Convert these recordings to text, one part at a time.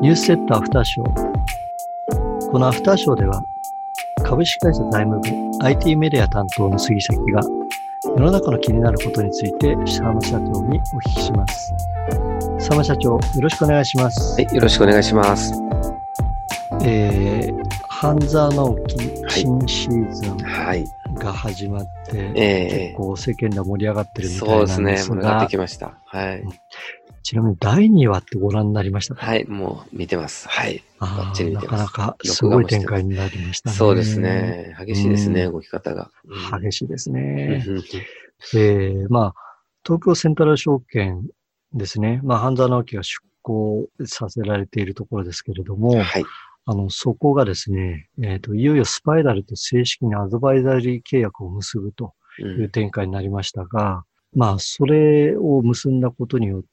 ニュースセットアフターショー。このアフターショーでは、株式会社財務部 IT メディア担当の杉崎が世の中の気になることについて佐野社長にお聞きします。佐野社長、よろしくお願いします。 はい、よろしくお願いします。 半沢直樹新シーズンが始まって、結構世間で盛り上がってるみたいなんですが、 そうですね、盛り上がってきました。はい。 ちなみに第2話ってご覧になりましたか？ はい、もう見てます。はい。バッチリ見てます。 なかなかすごい展開になりましたね。 そうですね。激しいですね、動き方が。 激しいですね。東京セントラル証券ですね。半沢直樹が出向させられているところですけれども、 はい。 そこがですね、いよいよスパイラルと正式にアドバイザリー契約を結ぶという展開になりましたが、それを結んだことによって、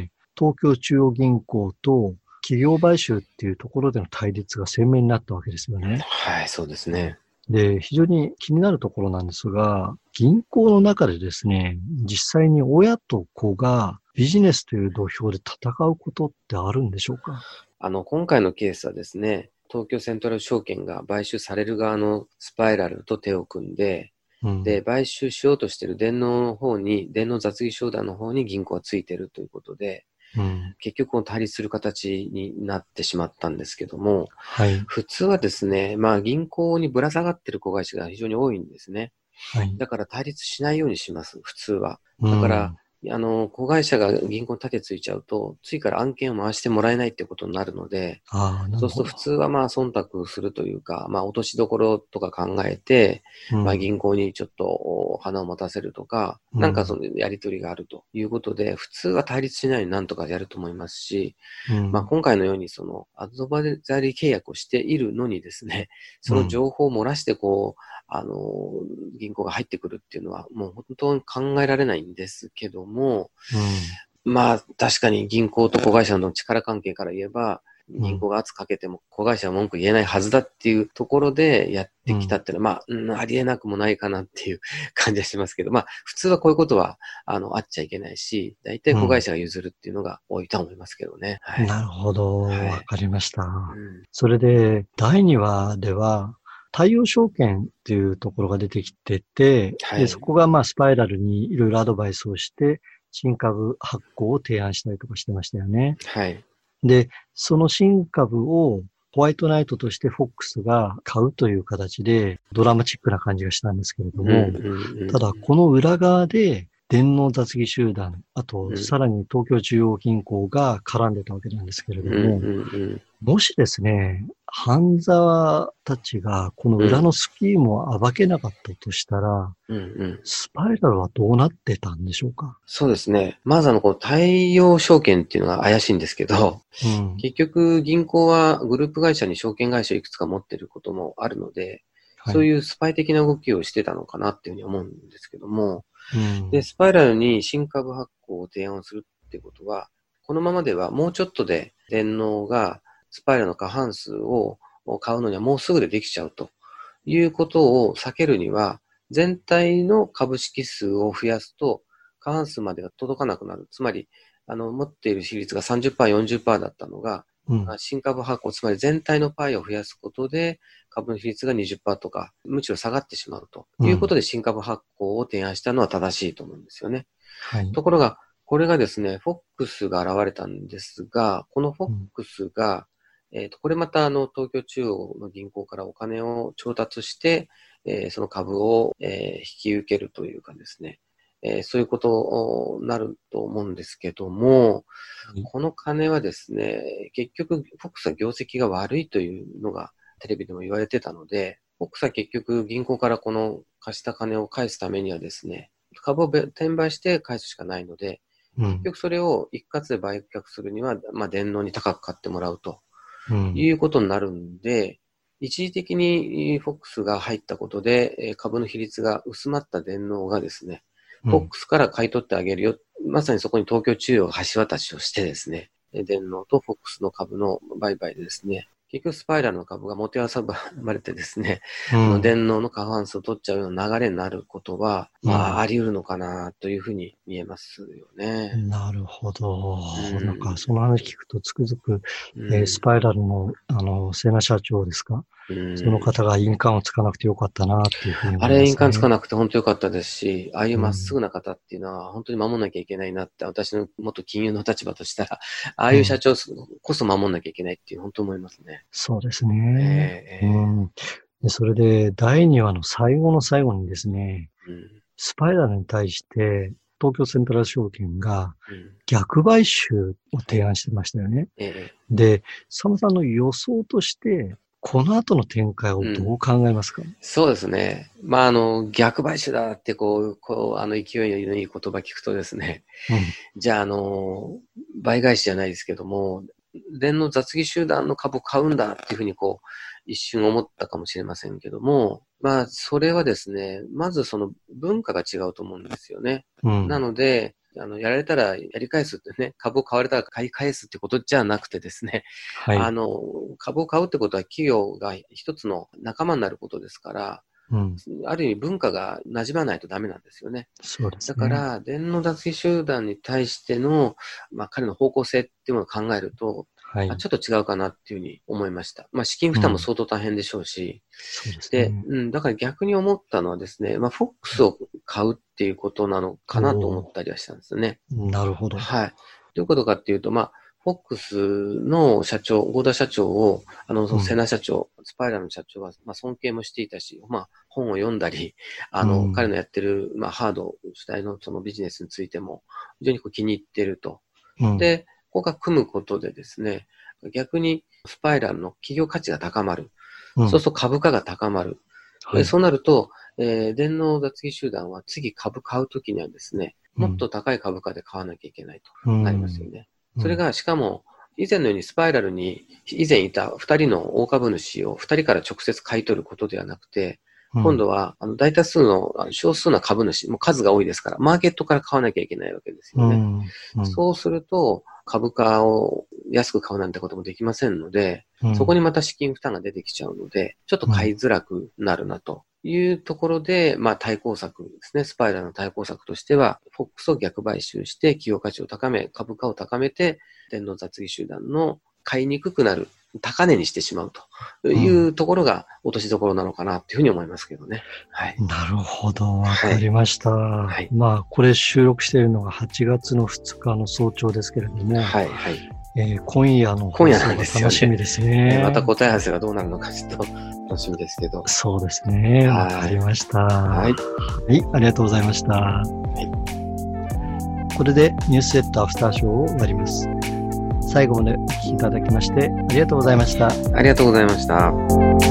東京中央銀行と企業買収っていうところでの対立が鮮明になったわけですよね。 はい、そうですね。 で、非常に気になるところなんですが、銀行の中でですね、実際に親と子がビジネスという土俵で戦うことってあるんでしょうか？ 今回のケースはですね、東京セントラル証券が買収される側のスパイラルと手を組んで、で、買収しようとしている電脳雑技商談の方に銀行がついているということで、結局対立する形になってしまったんですけども、普通はですね、銀行にぶら下がっている子会社が非常に多いんですね。だから対立しないようにします、普通は。だから、子会社が銀行に盾ついちゃうと、次から案件を回してもらえないってことになるので、そうすると普通は忖度するというか、落としどころとか考えて、銀行にちょっと花を持たせるとか、なんかそのやりとりがあるということで、普通は対立しないようになんとかやると思いますし、今回のようにそのアドバイザリー契約をしているのにですね、その情報を漏らして銀行が入ってくるっていうのはもう本当に考えられないんですけども、確かに銀行と子会社の力関係から言えば、銀行が圧かけても子会社は文句言えないはずだっていうところでやってきたっていうのは、ありえなくもないかなっていう感じはしますけど、普通はこういうことはあっちゃいけないし、大体子会社が譲るっていうのが多いと思いますけどね。 なるほど、わかりました。それで、第2話では、太陽証券っていうところが出てきてて、でそこがスパイラルにいろいろアドバイスをして、新株発行を提案したりとかしてましたよね。で、その新株をホワイトナイトとしてフォックスが買うという形でドラマチックな感じがしたんですけれども、ただこの裏側で電脳雑技集団、あとさらに東京中央銀行が絡んでたわけなんですけれども、もしですね、半沢たちがこの裏のスキームを暴けなかったとしたら、スパイラルはどうなってたんでしょうか？ そうですね。まずこの太陽証券っていうのが怪しいんですけど、結局銀行はグループ会社に証券会社をいくつか持っていることもあるので、そういうスパイ的な動きをしてたのかなっていうふうに思うんですけども、で、スパイラルに新株発行を提案するってことは、このままではもうちょっとで電脳がスパイラルの過半数を買うのにはもうすぐでできちゃうということを避けるには、全体の株式数を増やすと過半数までが届かなくなる。つまり、持っている比率が 30%、40% だったのが、新株発行、つまり全体のパイを増やすことで、株の比率が 20% とか、むしろ下がってしまうということで、新株発行を提案したのは正しいと思うんですよね。ところが、これがですね、フォックスが現れたんですが、このフォックスが、これまた東京中央の銀行からお金を調達して、その株を、引き受けるというかですね、そういうことになると思うんですけども、この金はですね、結局、フォックスは業績が悪いというのがテレビでも言われてたので、フォックスは結局銀行からこの貸した金を返すためにはですね、株を転売して返すしかないので、結局それを一括で売却するには、電脳に高く買ってもらうということになるんで、一時的にフォックスが入ったことで、株の比率が薄まった電脳がですね、フォックスから買い取ってあげるよ。まさにそこに東京中央が橋渡しをしてですね、電脳とフォックスの株の売買でですね、 結局スパイラルの株がもてあそばれてですね、電脳の過半数を取っちゃうような流れになることは、あり得るのかなというふうに見えますよね。 なるほど。なんかその話聞くとつくづく、スパイラルの、瀬名社長ですか、その方が印鑑をつかなくてよかったなっていうふうに思いますね。 あれ印鑑つかなくて本当よかったですし、ああいうまっすぐな方っていうのは本当に守んなきゃいけないなって、私の元金融の立場としたら、ああいう社長こそ守んなきゃいけないっていう本当思いますね。 そうですね。でそれで、第2話の最後の最後にですね、スパイラルに対して、東京セントラル証券が逆買収を提案してましたよね。で、佐野さんの予想として、この後の展開をどう考えますか？ そうですね。逆買収だって勢いのいい言葉聞くとですね、じゃあ、倍返しじゃないですけども、電脳雑技集団の株を買うんだっていうふうに一瞬思ったかもしれませんけども、それはですね、まずその文化が違うと思うんですよね。なので、やられたらやり返すってね、株を買われたら買い返すってことじゃなくてですね、株を買うってことは企業が一つの仲間になることですから、ある意味文化が馴染まないとダメなんですよね。 そうですね。 だから、電脳雑技集団に対しての、彼の方向性っていうものを考えると、ちょっと違うかなっていうふうに思いました。資金負担も相当大変でしょうし、 そうですね。 だから逆に思ったのはですね、フォックスを買うっていうことなのかなと思ったりはしたんですよね。 なるほど。 はい。どういうことかっていうと、フォックスの社長、合田社長を、瀬名社長、スパイラルの社長は、尊敬もしていたし、本を読んだり、彼のやってる、ハード主体のそのビジネスについても、非常に気に入っていると。で、ここが組むことでですね、逆にスパイラルの企業価値が高まる。そうすると株価が高まる。そうなると、電脳雑技集団は次株買うときにはですね、もっと高い株価で買わなきゃいけないとなりますよね。それが、しかも、以前のようにスパイラルに以前いた2人の大株主を2人から直接買い取ることではなくて、今度は大多数の少数な株主、もう数が多いですから、マーケットから買わなきゃいけないわけですよね。そうすると、株価を安く買うなんてこともできませんので、そこにまた資金負担が出てきちゃうので、ちょっと買いづらくなるなというところで、対抗策ですね。スパイラルの対抗策としては、フォックスを逆買収して企業価値を高め、株価を高めて、電脳雑技集団の買いにくくなる、高値にしてしまうというところが落としどころなのかなというふうに思いますけどね。 なるほど。わかりました。これ収録しているのが8月の2日の早朝ですけれども、今夜の放送が楽しみですね。 また答え合わせがどうなるのかちょっと楽しみですけど。 そうですね。わかりました。はい、ありがとうございました。これでニュースセットアフターショーを終わります。最後までお聞きいただきましてありがとうございました。 ありがとうございました。